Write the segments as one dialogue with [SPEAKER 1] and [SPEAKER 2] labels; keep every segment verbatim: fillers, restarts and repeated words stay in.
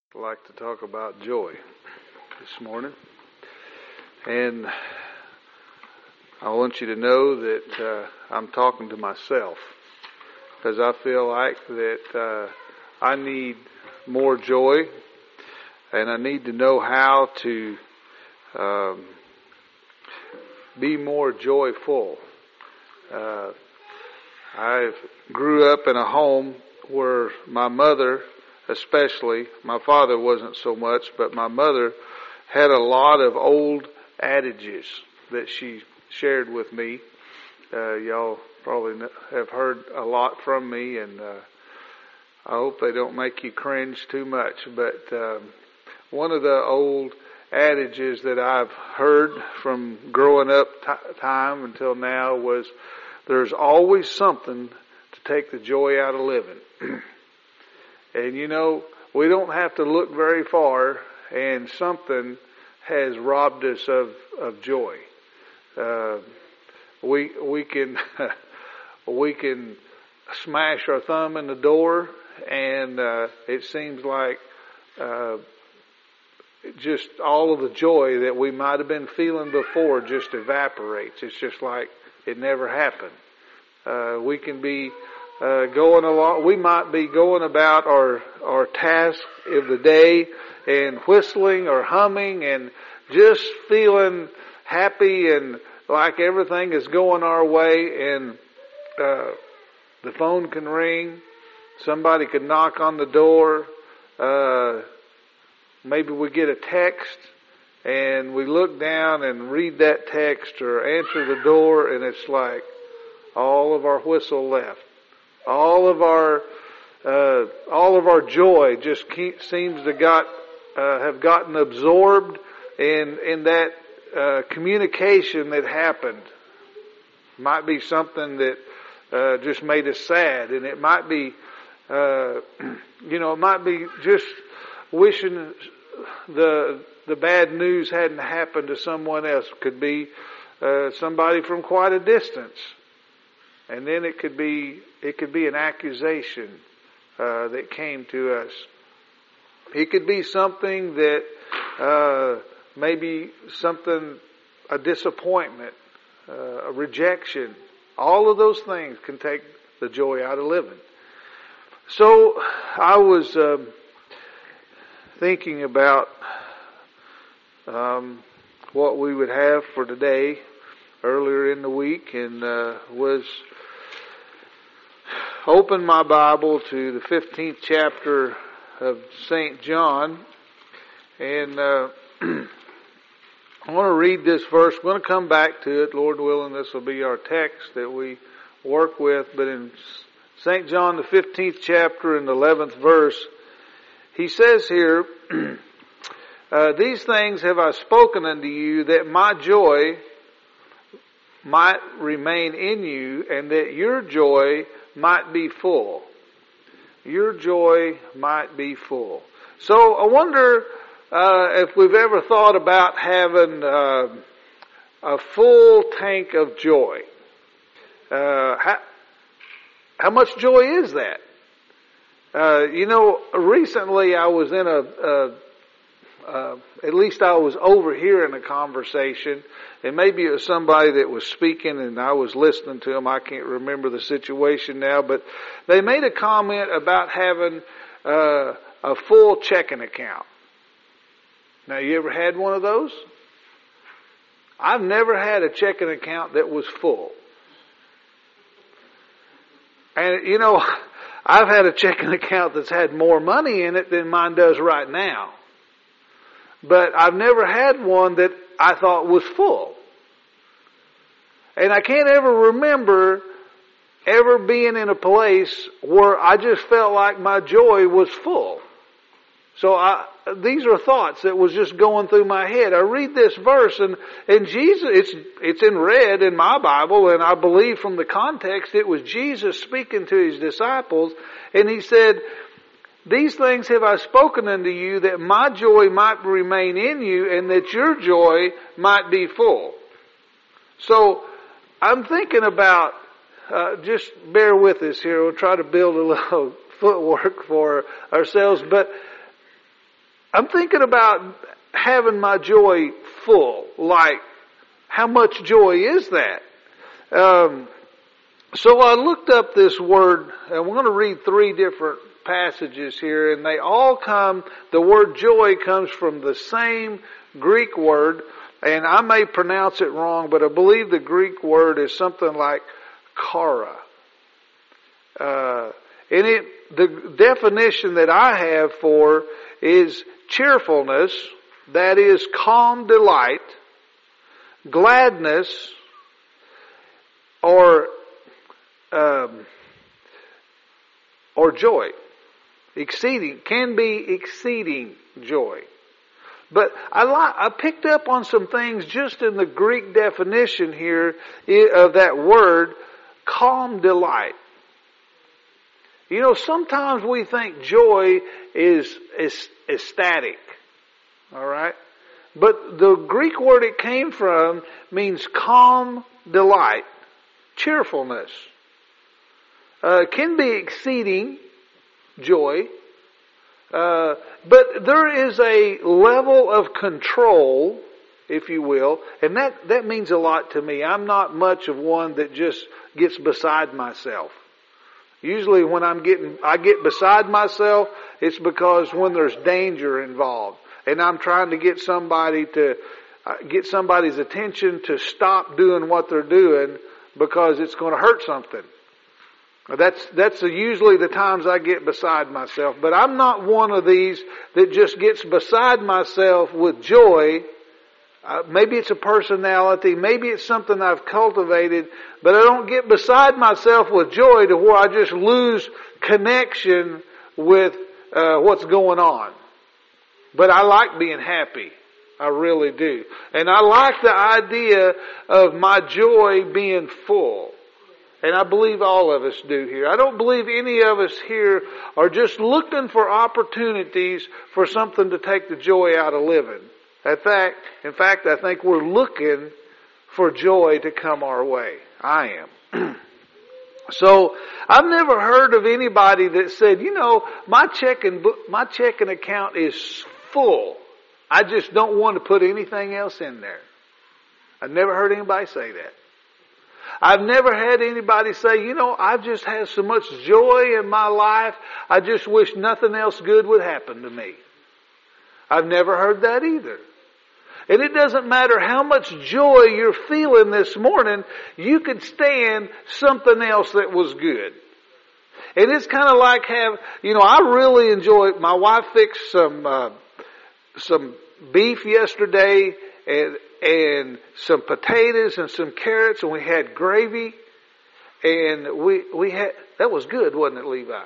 [SPEAKER 1] I'd like to talk about joy this morning. And I want you to know that uh, I'm talking to myself because I feel like that uh, I need more joy and I need to know how to um, be more joyful. Uh, I grew up in a home where my mother, especially, my father wasn't so much, but my mother had a lot of old adages that she shared with me. Uh, y'all probably have heard a lot from me, and uh, I hope they don't make you cringe too much. But um, one of the old adages that I've heard from growing up t- time until now was, there's always something to take the joy out of living. And you know, we don't have to look very far, and something has robbed us of, of joy. Uh, we we can we can smash our thumb in the door, and uh, it seems like uh, just all of the joy that we might have been feeling before just evaporates. It's just like it never happened. Uh, we can be Uh, going along, we might be going about our our task of the day and whistling or humming and just feeling happy and like everything is going our way, and uh, the phone can ring, somebody could knock on the door, uh, maybe we get a text and we look down and read that text or answer the door, and it's like all of our whistle left. All of our, uh, all of our joy just keep, seems to got, uh, have gotten absorbed in, in that, uh, communication that happened. Might be something that, uh, just made us sad, and it might be, uh, you know, it might be just wishing the, the bad news hadn't happened to someone else. Could be, uh, somebody from quite a distance. And then it could be it could be an accusation uh, that came to us. It could be something that uh, maybe something, a disappointment, uh, a rejection. All of those things can take the joy out of living. So I was um, thinking about um, what we would have for today earlier in the week, and uh, was open my Bible to the fifteenth chapter of Saint John, and uh, I want to read this verse. I'm going to come back to it, Lord willing. This will be our text that we work with. But in Saint John, the fifteenth chapter and the eleventh verse, he says here, uh, "These things have I spoken unto you, that my joy might remain in you, and that your joy might be full." Your joy might be full. So I wonder uh, if we've ever thought about having uh, a full tank of joy. Uh, how, how much joy is that? Uh, you know, recently I was in a, a Uh, at least I was overhearing a conversation, and maybe it was somebody that was speaking and I was listening to them. I can't remember the situation now, but they made a comment about having uh, a full checking account. Now, you ever had one of those? I've never had a checking account that was full. And, you know, I've had a checking account that's had more money in it than mine does right now. But I've never had one that I thought was full. And I can't ever remember ever being in a place where I just felt like my joy was full. So I, these are thoughts that was just going through my head. I read this verse, and, and Jesus, it's, it's in red in my Bible, and I believe from the context it was Jesus speaking to his disciples, and he said, "These things have I spoken unto you, that my joy might remain in you, and that your joy might be full." So I'm thinking about, uh, just bear with us here. We'll try to build a little footwork for ourselves. But I'm thinking about having my joy full. Like, how much joy is that? Um, so I looked up this word, and we're going to read three different passages here, and they all come, the word joy comes from the same Greek word, and I may pronounce it wrong, but I believe the Greek word is something like chara. Uh, and it, the definition that I have for is cheerfulness, that is calm delight, gladness, or um, or joy. Exceeding, can be exceeding joy. But I li- I picked up on some things just in the Greek definition here of that word, calm delight. You know, sometimes we think joy is, is ecstatic. All right? But the Greek word it came from means calm delight, cheerfulness. Uh, can be exceeding joy. Uh, but there is a level of control, if you will, and that, that means a lot to me. I'm not much of one that just gets beside myself. Usually when I'm getting, I get beside myself, it's because when there's danger involved. And I'm trying to get somebody to, uh, get somebody's attention to stop doing what they're doing because it's going to hurt something. That's, that's usually the times I get beside myself. But I'm not one of these that just gets beside myself with joy. Uh, maybe it's a personality. Maybe it's something I've cultivated. But I don't get beside myself with joy to where I just lose connection with uh, what's going on. But I like being happy. I really do. And I like the idea of my joy being full. And I believe all of us do here. I don't believe any of us here are just looking for opportunities for something to take the joy out of living. In fact, in fact, I think we're looking for joy to come our way. I am. So I've never heard of anybody that said, you know, my checking book, my checking account is full. I just don't want to put anything else in there. I've never heard anybody say that. I've never had anybody say, you know, I've just had so much joy in my life, I just wish nothing else good would happen to me. I've never heard that either. And it doesn't matter how much joy you're feeling this morning, you could stand something else that was good. And it's kind of like have, you know, I really enjoy, my wife fixed some, uh, some beef yesterday and and some potatoes and some carrots, and we had gravy, and we we had that was good, wasn't it, Levi?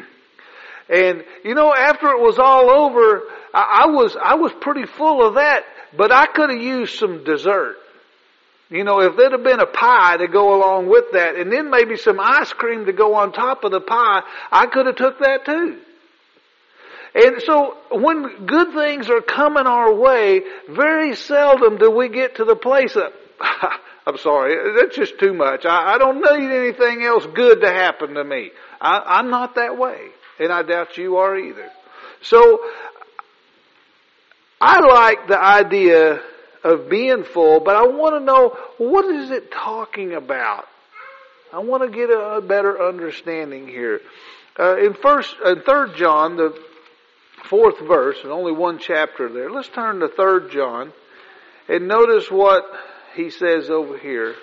[SPEAKER 1] And you know, after it was all over, I, I was I was pretty full of that, but I could have used some dessert. You know, if there'd have been a pie to go along with that, and then maybe some ice cream to go on top of the pie, I could have took that too. And so when good things are coming our way, very seldom do we get to the place of, I'm sorry, that's just too much. I, I don't need anything else good to happen to me. I, I'm not that way. And I doubt you are either. So I like the idea of being full, but I want to know, what is it talking about? I want to get a, a better understanding here. Uh, in first, in Third John, the fourth verse, and only one chapter there. Let's turn to Third John and notice what he says over here.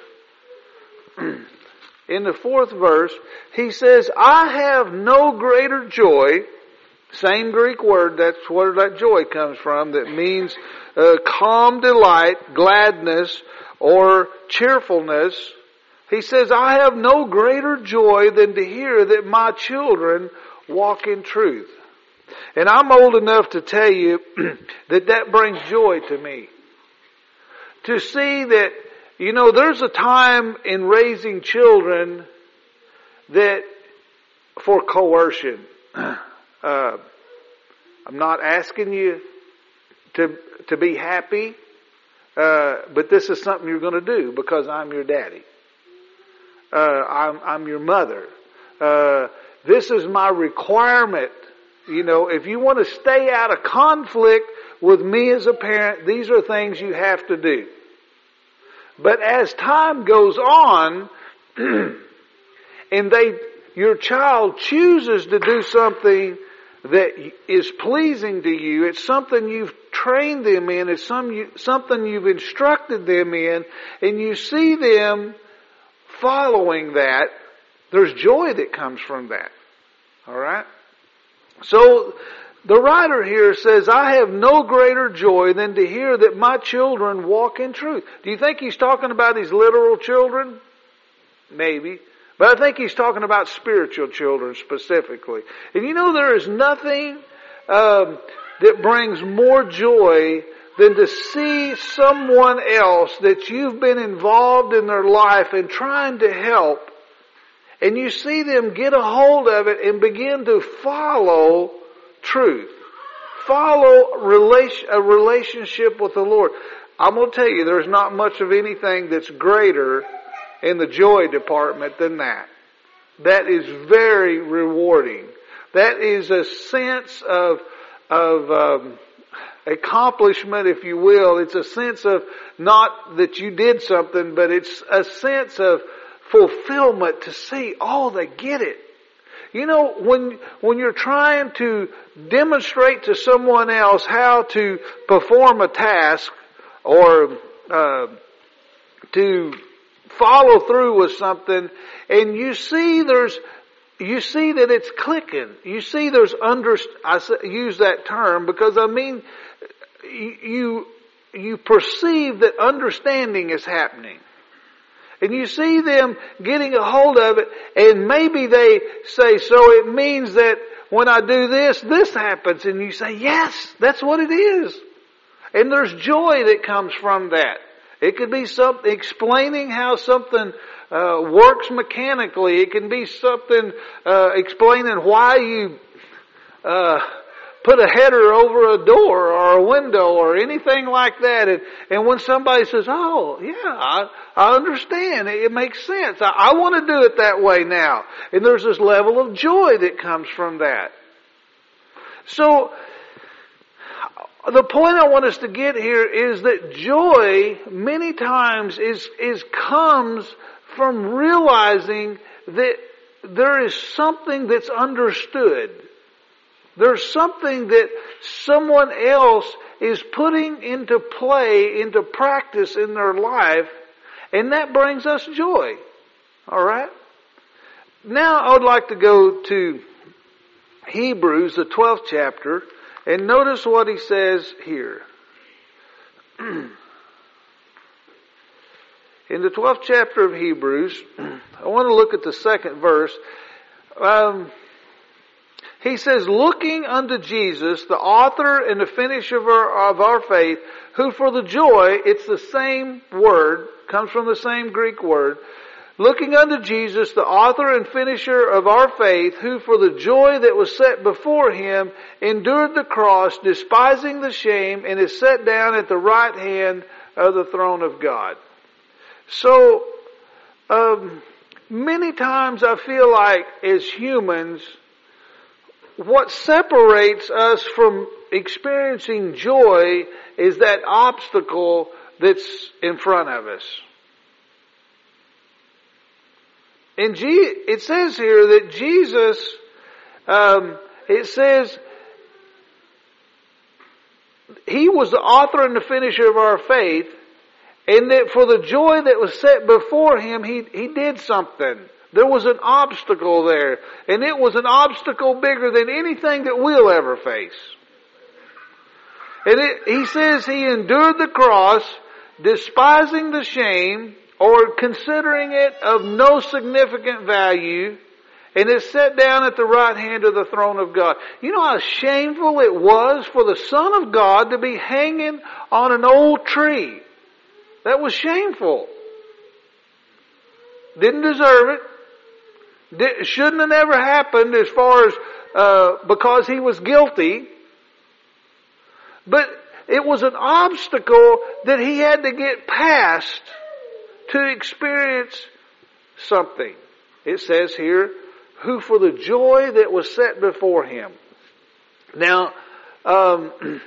[SPEAKER 1] In the fourth verse, he says, I have no greater joy, same Greek word, that's where that joy comes from, that means uh, calm delight, gladness, or cheerfulness. He says, I have no greater joy than to hear that my children walk in truth. And I'm old enough to tell you that that brings joy to me. To see that, you know, there's a time in raising children that for coercion. Uh, I'm not asking you to to be happy, uh, but this is something you're going to do because I'm your daddy. Uh, I'm, I'm your mother. Uh, this is my requirement. You know, if you want to stay out of conflict with me as a parent, these are things you have to do. But as time goes on, and they, your child chooses to do something that is pleasing to you, it's something you've trained them in, it's some, something you've instructed them in, and you see them following that, there's joy that comes from that. Alright? So, the writer here says, I have no greater joy than to hear that my children walk in truth. Do you think he's talking about his literal children? Maybe. But I think he's talking about spiritual children specifically. And you know, there is nothing um, that brings more joy than to see someone else that you've been involved in their life and trying to help, and you see them get a hold of it and begin to follow truth. Follow relation, a relationship with the Lord. I'm going to tell you, there's not much of anything that's greater in the joy department than that. That is very rewarding. That is a sense of, of um, accomplishment, if you will. It's a sense of not that you did something, but it's a sense of fulfillment to see, oh, they get it. You know, when when you're trying to demonstrate to someone else how to perform a task or uh, to follow through with something, and you see there's you see that it's clicking. You see there's under. I use that term because I mean you you perceive that understanding is happening. And you see them getting a hold of it, and maybe they say, so it means that when I do this, this happens. And you say, yes, that's what it is. And there's joy that comes from that. It could be something explaining how something uh, works mechanically. It can be something uh, explaining why you uh, put a header over a door or a window or anything like that. And, and when somebody says, oh, yeah, I, I understand. It, it makes sense. I, I want to do it that way now. And there's this level of joy that comes from that. So, the point I want us to get here is that joy many times is, is comes from realizing that there is something that's understood. There's something that someone else is putting into play, into practice in their life, and that brings us joy. Alright? Now I would like to go to Hebrews, the twelfth chapter, and notice what he says here. In the twelfth chapter of Hebrews, I want to look at the second verse. Um... He says, looking unto Jesus, the author and the finisher of our, of our faith, who for the joy, it's the same word, comes from the same Greek word, looking unto Jesus, the author and finisher of our faith, who for the joy that was set before him, endured the cross, despising the shame, and is set down at the right hand of the throne of God. So, um, many times I feel like as humans, what separates us from experiencing joy is that obstacle that's in front of us. And G- it says here that Jesus, um, it says, He was the author and the finisher of our faith, and that for the joy that was set before Him, He, he did something. There was an obstacle there, and it was an obstacle bigger than anything that we'll ever face. And it, he says he endured the cross, despising the shame, or considering it of no significant value, and is set down at the right hand of the throne of God. You know how shameful it was for the Son of God to be hanging on an old tree? That was shameful. Didn't deserve it. Did, shouldn't have ever happened as far as, uh, because he was guilty. But it was an obstacle that he had to get past to experience something. It says here, who for the joy that was set before him. Now, um,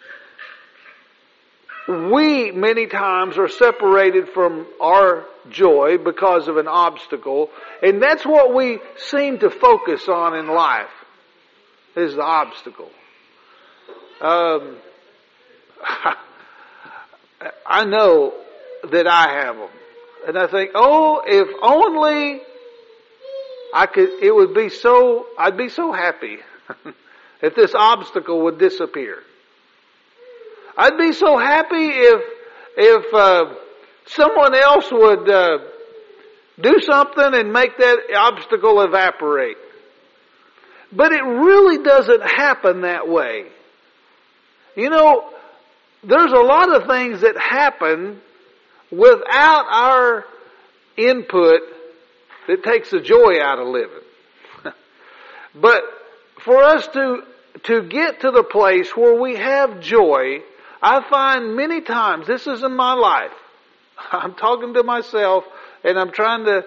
[SPEAKER 1] we many times are separated from our joy because of an obstacle, and that's what we seem to focus on in life, is the obstacle. Um, I know that I have them, and I think, oh, if only I could, it would be so, I'd be so happy if this obstacle would disappear. I'd be so happy if, if, uh, someone else would, uh, do something and make that obstacle evaporate. But it really doesn't happen that way. You know, there's a lot of things that happen without our input that takes the joy out of living. But for us to, to get to the place where we have joy, I find many times, this is in my life, I'm talking to myself and I'm trying to,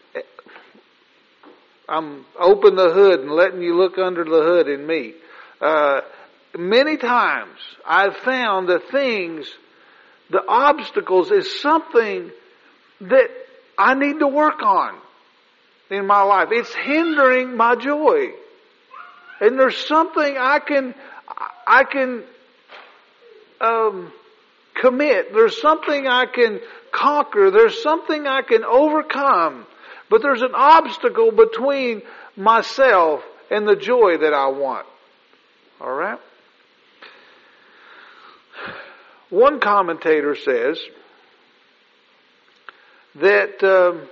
[SPEAKER 1] I'm open the hood and letting you look under the hood in me. Uh, many times I've found the things, the obstacles is something that I need to work on in my life. It's hindering my joy. And there's something I can, I can, um, commit. There's something I can conquer. There's something I can overcome. But there's an obstacle between myself and the joy that I want. Alright? One commentator says that um,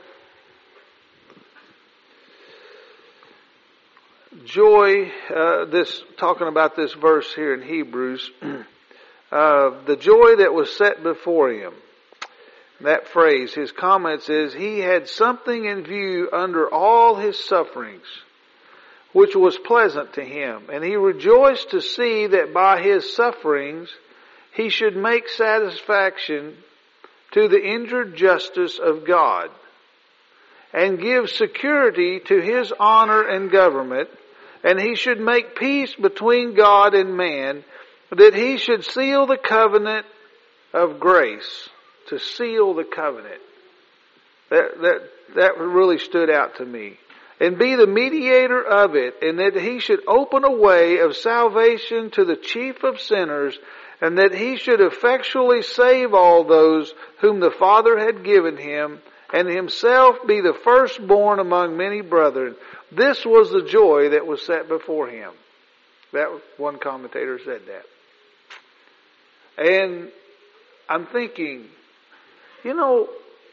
[SPEAKER 1] joy, uh, this talking about this verse here in Hebrews, uh, the joy that was set before him. That phrase, his comments is, he had something in view under all his sufferings, which was pleasant to him, and he rejoiced to see that by his sufferings he should make satisfaction to the injured justice of God, and give security to his honor and government, and he should make peace between God and man, that he should seal the covenant of grace. To seal the covenant. That, that, that really stood out to me. And be the mediator of it, and that he should open a way of salvation to the chief of sinners, and that he should effectually save all those whom the Father had given him, and himself be the firstborn among many brethren. This was the joy that was set before him. That one commentator said that. And I'm thinking, you know,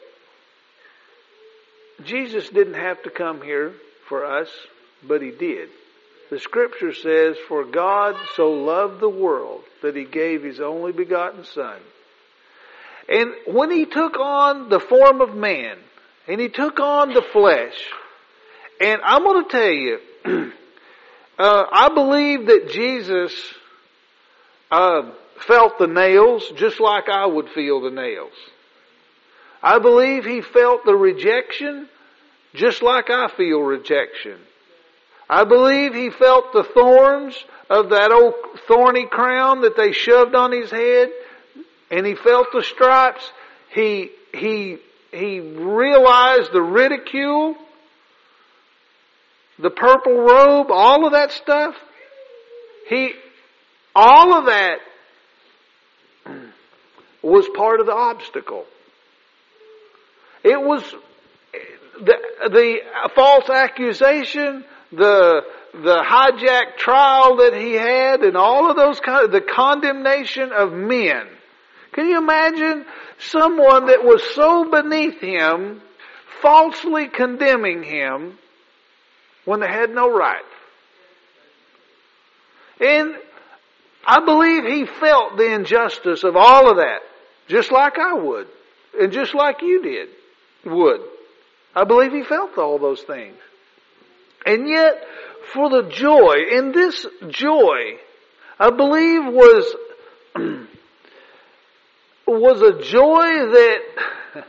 [SPEAKER 1] Jesus didn't have to come here for us, but he did. The scripture says, for God so loved the world that he gave his only begotten Son. And when he took on the form of man, and he took on the flesh, and I'm going to tell you, uh, I believe that Jesus uh, felt the nails just like I would feel the nails. I believe he felt the rejection just like I feel rejection. I believe he felt the thorns of that old thorny crown that they shoved on his head, and he felt the stripes. He, he, he realized the ridicule, the purple robe, all of that stuff. He, all of that was part of the obstacle. It was the, the false accusation, the, the hijacked trial that he had, and all of those kind of, the condemnation of men. Can you imagine someone that was so beneath him, falsely condemning him when they had no right? And I believe he felt the injustice of all of that, just like I would, and just like you did. Would. I believe he felt all those things. And yet, for the joy, and this joy, I believe was, was a joy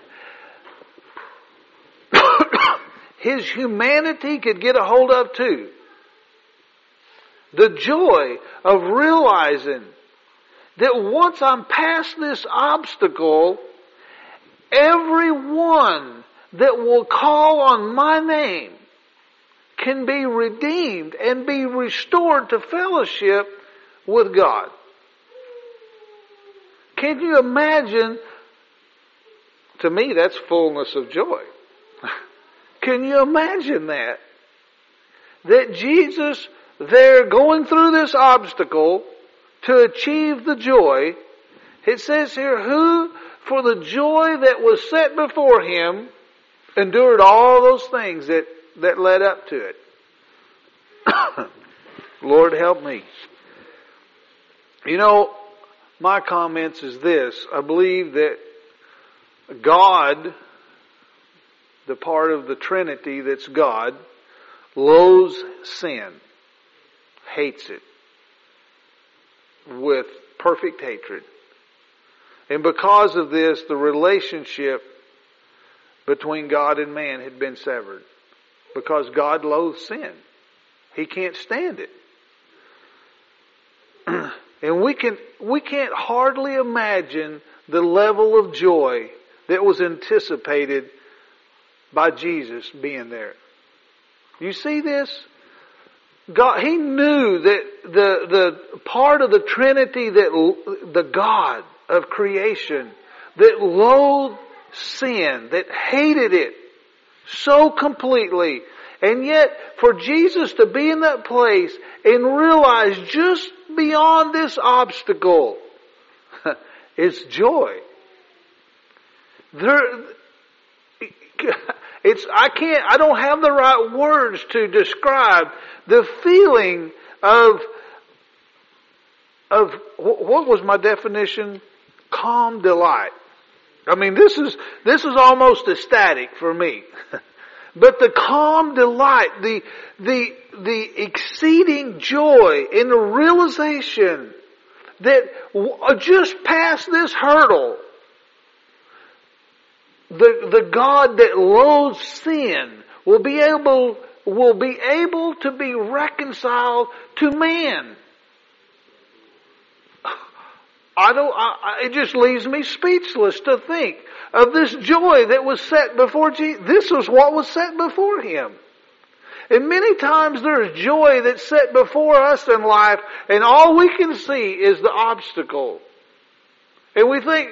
[SPEAKER 1] that his humanity could get a hold of too. The joy of realizing that once I'm past this obstacle, everyone that will call on my name can be redeemed and be restored to fellowship with God. Can you imagine? To me, that's fullness of joy. Can you imagine that? That Jesus, there going through this obstacle to achieve the joy, it says here, who for the joy that was set before him endured all those things that, that led up to it. Lord help me. You know, my comments is this. I believe that God, the part of the Trinity that's God, loathes sin, hates it with perfect hatred. And because of this, the relationship between God and man had been severed. Because God loathes sin. He can't stand it. And we can we can't hardly imagine the level of joy that was anticipated by Jesus being there. You see this? God, He knew that the the part of the Trinity, that the God of creation, that loathed sin, that hated it so completely. And yet, for Jesus to be in that place and realize just beyond this obstacle is joy. There, it's, I can't, I don't have the right words to describe the feeling of, of, what was my definition? Calm delight. I mean, this is, this is almost ecstatic for me. But the calm delight, the, the, the exceeding joy in the realization that just past this hurdle, the, the God that loathes sin will be able, will be able to be reconciled to man. I don't, I, it just leaves me speechless to think of this joy that was set before Jesus. This was what was set before Him. And many times there's joy that's set before us in life, and all we can see is the obstacle. And we think,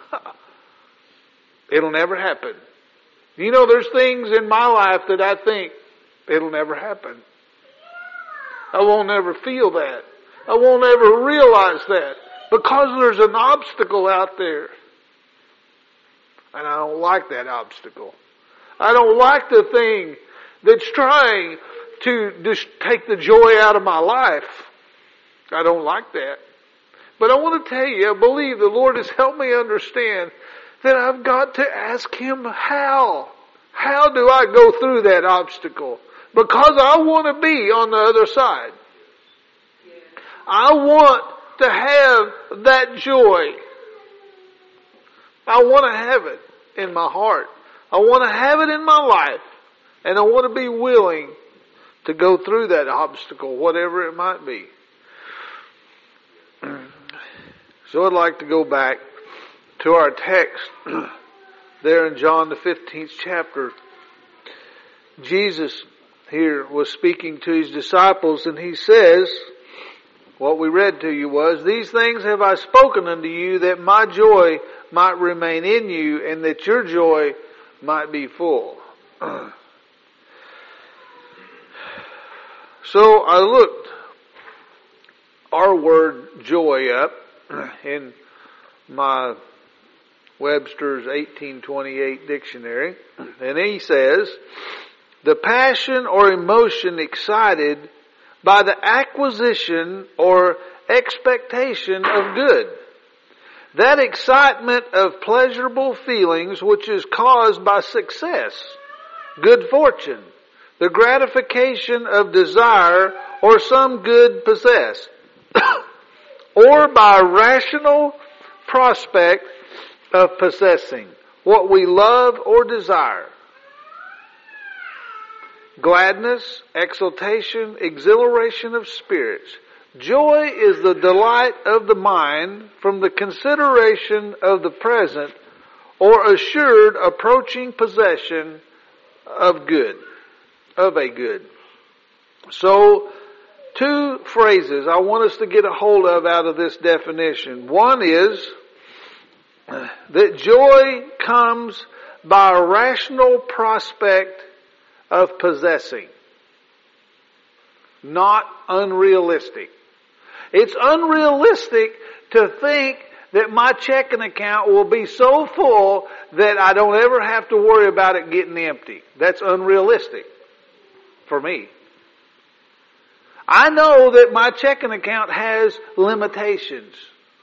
[SPEAKER 1] it'll never happen. You know, there's things in my life that I think, it'll never happen. I won't ever feel that. I won't ever realize that. Because there's an obstacle out there. And I don't like that obstacle. I don't like the thing that's trying to just take the joy out of my life. I don't like that. But I want to tell you, I believe the Lord has helped me understand that I've got to ask Him how. How do I go through that obstacle? Because I want to be on the other side. I want to have that joy. I want to have it in my heart. I want to have it in my life. And I want to be willing to go through that obstacle, whatever it might be. So I'd like to go back to our text there in John the fifteenth chapter. Jesus here was speaking to His disciples, and He says, what we read to you was, these things have I spoken unto you, that my joy might remain in you, and that your joy might be full. So I looked our word joy up in my Webster's eighteen twenty-eight dictionary, and he says, the passion or emotion excited by the acquisition or expectation of good. That excitement of pleasurable feelings which is caused by success, good fortune, the gratification of desire or some good possessed, or by rational prospect of possessing what we love or desire. gladness, exultation, exhilaration of spirits. Joy is the delight of the mind from the consideration of the present or assured approaching possession of good, of a good. So, two phrases I want us to get a hold of out of this definition. One is that joy comes by a rational prospect of possessing, not unrealistic. It's unrealistic to think that my checking account will be so full that I don't ever have to worry about it getting empty. That's unrealistic for me. I know that my checking account has limitations.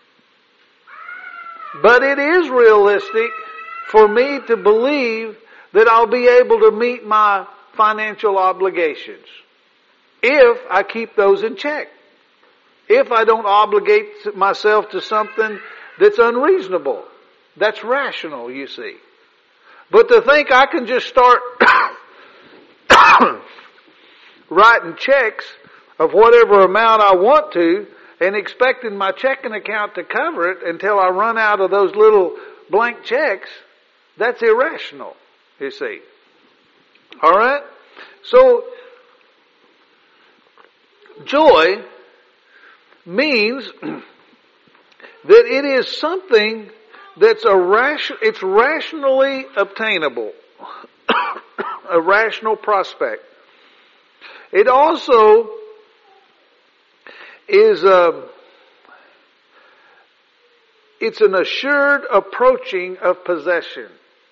[SPEAKER 1] But it is realistic for me to believe that I'll be able to meet my financial obligations if I keep those in check. If I don't obligate myself to something that's unreasonable. That's rational, you see. But to think I can just start writing checks of whatever amount I want to and expecting my checking account to cover it until I run out of those little blank checks, that's irrational, you see. Alright? So, joy means that it is something that's a ration, it's rationally obtainable. A rational prospect. It also is a, it's an assured approaching of possession.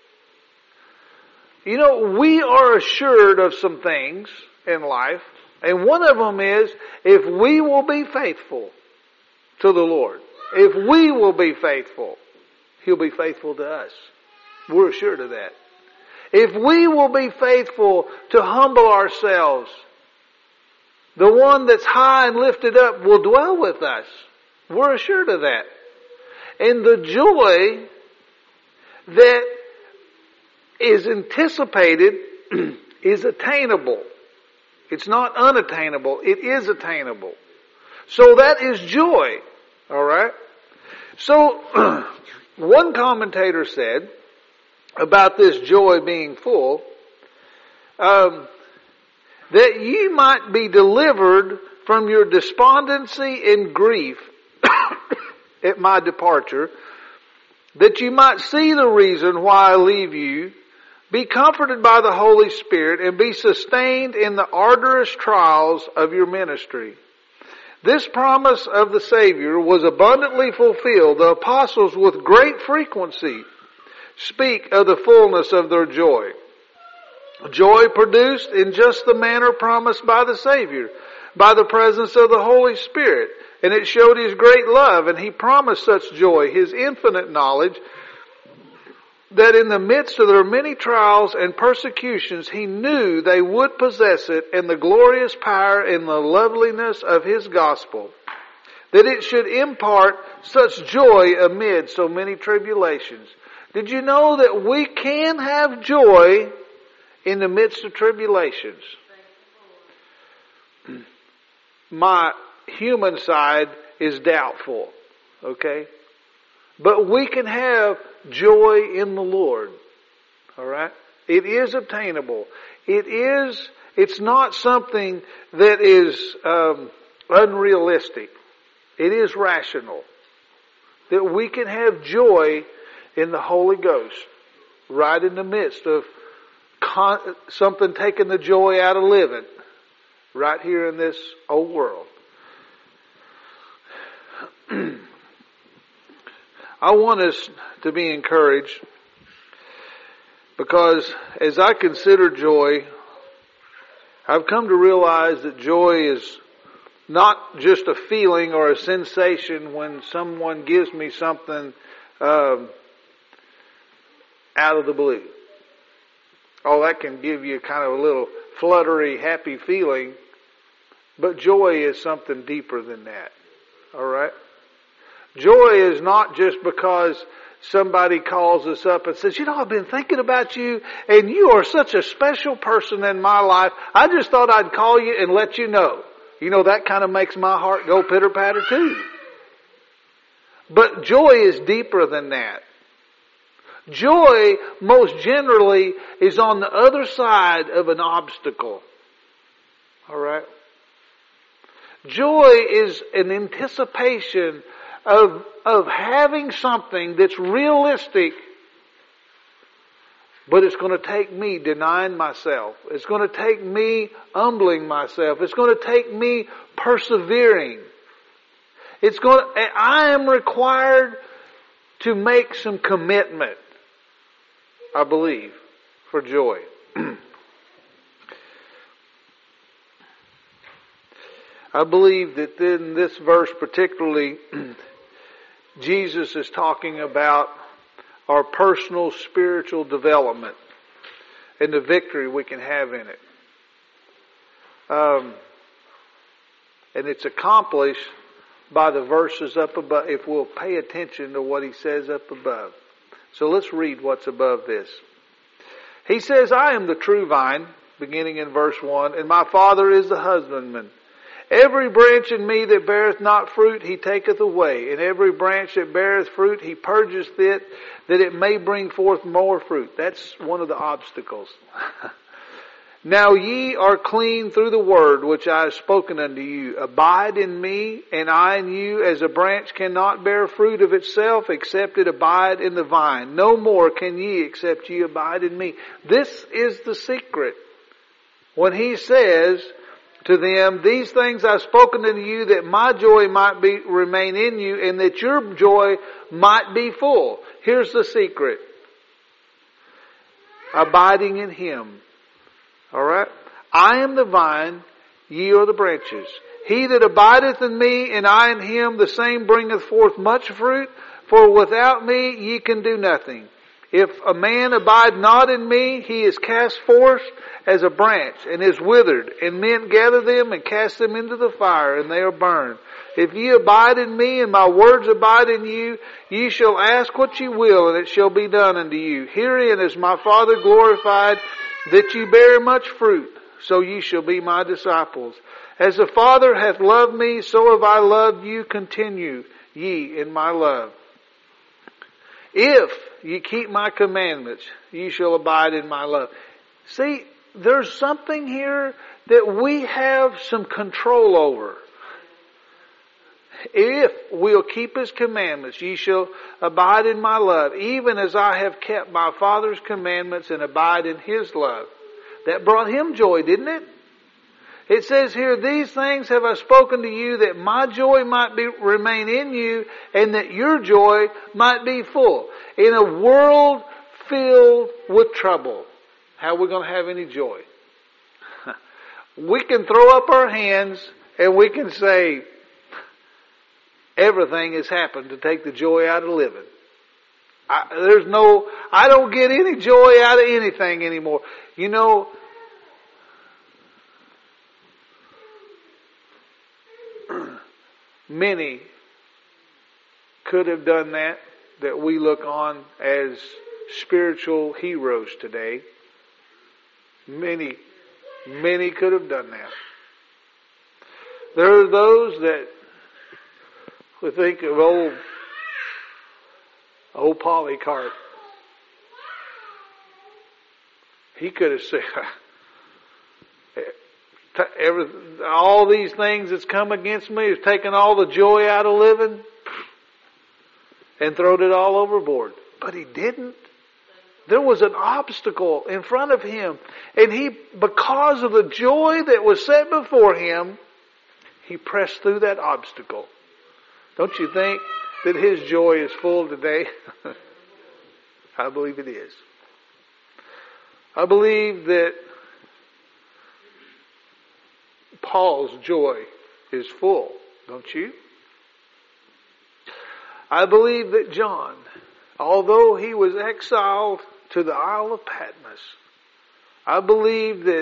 [SPEAKER 1] You know, we are assured of some things in life, and one of them is if we will be faithful to the Lord, if we will be faithful, He'll be faithful to us. We're assured of that. If we will be faithful to humble ourselves, the one that's high and lifted up will dwell with us. We're assured of that. And the joy that is anticipated is attainable. It's not unattainable. It is attainable. So that is joy. Alright? So, one commentator said about this joy being full, um, that you might be delivered from your despondency and grief at my departure, that you might see the reason why I leave you, be comforted by the Holy Spirit, and be sustained in the arduous trials of your ministry. This promise of the Savior was abundantly fulfilled. The apostles with great frequency speak of the fullness of their joy. Joy produced in just the manner promised by the Savior, by the presence of the Holy Spirit. And it showed His great love, and He promised such joy, His infinite knowledge, that in the midst of their many trials and persecutions, He knew they would possess it in the glorious power and the loveliness of His gospel, that it should impart such joy amid so many tribulations. Did you know that we can have joy in the midst of tribulations? My human side is doubtful, okay? But we can have joy in the Lord, alright? It is obtainable. It is, it's not something that is um, unrealistic. It is rational. That we can have joy in the Holy Ghost, right in the midst of con- something taking the joy out of living, right here in this old world. I want us to be encouraged because as I consider joy, I've come to realize that joy is not just a feeling or a sensation when someone gives me something um, out of the blue. Oh, that can give you kind of a little fluttery, happy feeling, but joy is something deeper than that. All right? Joy is not just because somebody calls us up and says, you know, I've been thinking about you and you are such a special person in my life. I just thought I'd call you and let you know. You know, that kind of makes my heart go pitter-patter too. But joy is deeper than that. Joy, most generally, is on the other side of an obstacle. Alright? Joy is an anticipation of, of having something that's realistic, but it's going to take me denying myself. It's going to take me humbling myself. It's going to take me persevering. It's going to, I am required to make some commitment, I believe, for joy. I believe that in this verse particularly, Jesus is talking about our personal spiritual development and the victory we can have in it. Um, and it's accomplished by the verses up above, if we'll pay attention to what he says up above. So let's read what's above this. He says, I am the true vine, beginning in verse one, and my Father is the husbandman. Every branch in me that beareth not fruit, he taketh away. And every branch that beareth fruit, he purgeth it, that it may bring forth more fruit. That's one of the obstacles. Now ye are clean through the word which I have spoken unto you. Abide in me, and I in you, as a branch cannot bear fruit of itself, except it abide in the vine. No more can ye, except ye abide in me. This is the secret. When he says to them, these things I've spoken unto you, that my joy might be remain in you, and that your joy might be full. Here's the secret. Abiding in him. Alright? I am the vine, ye are the branches. He that abideth in me, and I in him, the same bringeth forth much fruit, for without me ye can do nothing. If a man abide not in me, he is cast forth as a branch, and is withered, and men gather them and cast them into the fire, and they are burned. If ye abide in me, and my words abide in you, ye shall ask what ye will, and it shall be done unto you. Herein is my Father glorified, that ye bear much fruit, so ye shall be my disciples. As the Father hath loved me, so have I loved you. Continue ye in my love. If ye keep my commandments, ye shall abide in my love. See, there's something here that we have some control over. If we'll keep his commandments, ye shall abide in my love, even as I have kept my Father's commandments and abide in his love. That brought him joy, didn't it? It says here, these things have I spoken to you, that my joy might be remain in you, and that your joy might be full. In a world filled with trouble, how are we going to have any joy? We can throw up our hands and we can say, everything has happened to take the joy out of living. I, there's no, I don't get any joy out of anything anymore. You know, many could have done that, that we look on as spiritual heroes today. Many, many could have done that. There are those that we think of old, old Polycarp. He could have said, every, all these things that's come against me has taken all the joy out of living and thrown it all overboard. But he didn't. There was an obstacle in front of him. And he, because of the joy that was set before him, he pressed through that obstacle. Don't you think that his joy is full today? I believe it is. I believe that Paul's joy is full, don't you? I believe that John, although he was exiled to the Isle of Patmos, I believe that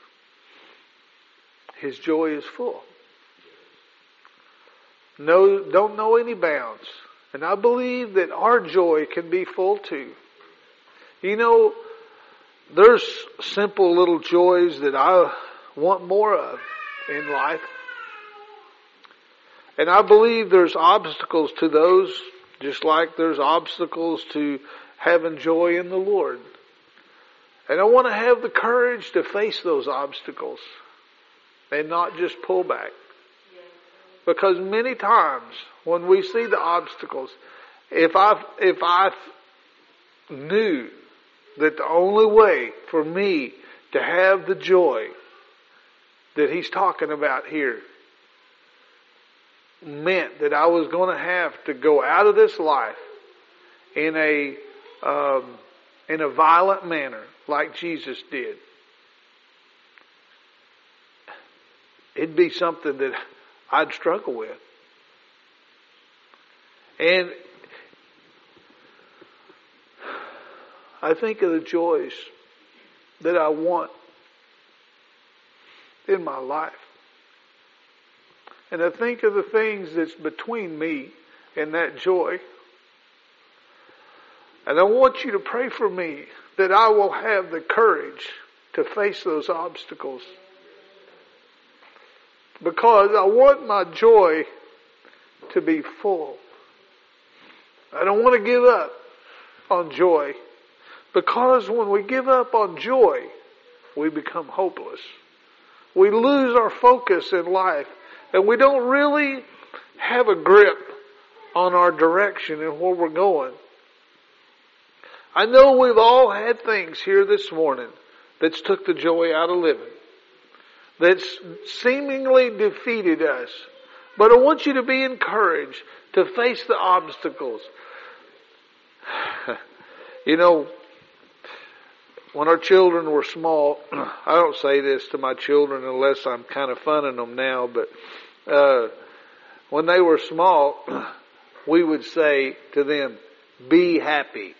[SPEAKER 1] his joy is full. No, don't know any bounds. And I believe that our joy can be full too. You know, there's simple little joys that I want more of in life. And I believe there's obstacles to those, just like there's obstacles to having joy in the Lord. And I want to have the courage to face those obstacles and not just pull back. Because many times when we see the obstacles, if I if I knew that the only way for me to have the joy that he's talking about here meant that I was going to have to go out of this life in a um, in a violent manner like Jesus did, it'd be something that I'd struggle with. And I think of the joys that I want in my life. And I think of the things that's between me and that joy. And I want you to pray for me that I will have the courage to face those obstacles. Because I want my joy to be full. I don't want to give up on joy. Because when we give up on joy, we become hopeless. We lose our focus in life. And we don't really have a grip on our direction and where we're going. I know we've all had things here this morning that's took the joy out of living. That's seemingly defeated us. But I want you to be encouraged to face the obstacles. You know, when our children were small, I don't say this to my children unless I'm kind of funning them now, but uh, when they were small, we would say to them, be happy.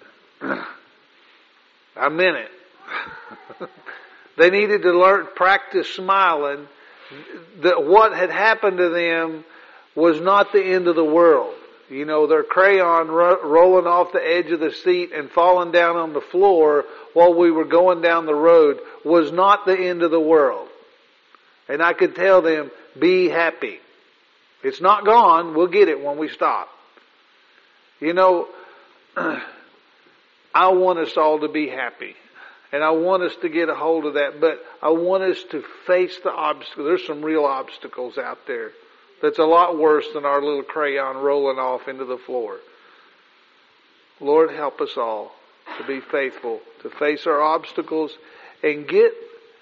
[SPEAKER 1] I meant it. They needed to learn, practice smiling. That what had happened to them was not the end of the world. You know, their crayon ro- rolling off the edge of the seat and falling down on the floor while we were going down the road was not the end of the world. And I could tell them, be happy. It's not gone. We'll get it when we stop. You know, I want us all to be happy. And I want us to get a hold of that. But I want us to face the obstacles. There's some real obstacles out there. That's a lot worse than our little crayon rolling off into the floor. Lord, help us all to be faithful, to face our obstacles and get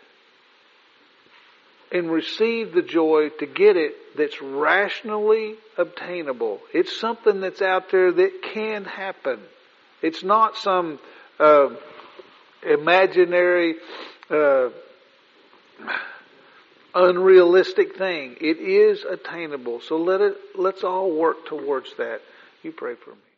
[SPEAKER 1] and receive the joy to get it that's rationally obtainable. It's something that's out there that can happen. It's not some uh, imaginary, uh, unrealistic thing. It is attainable. So let it. Let's all work towards that. You pray for me.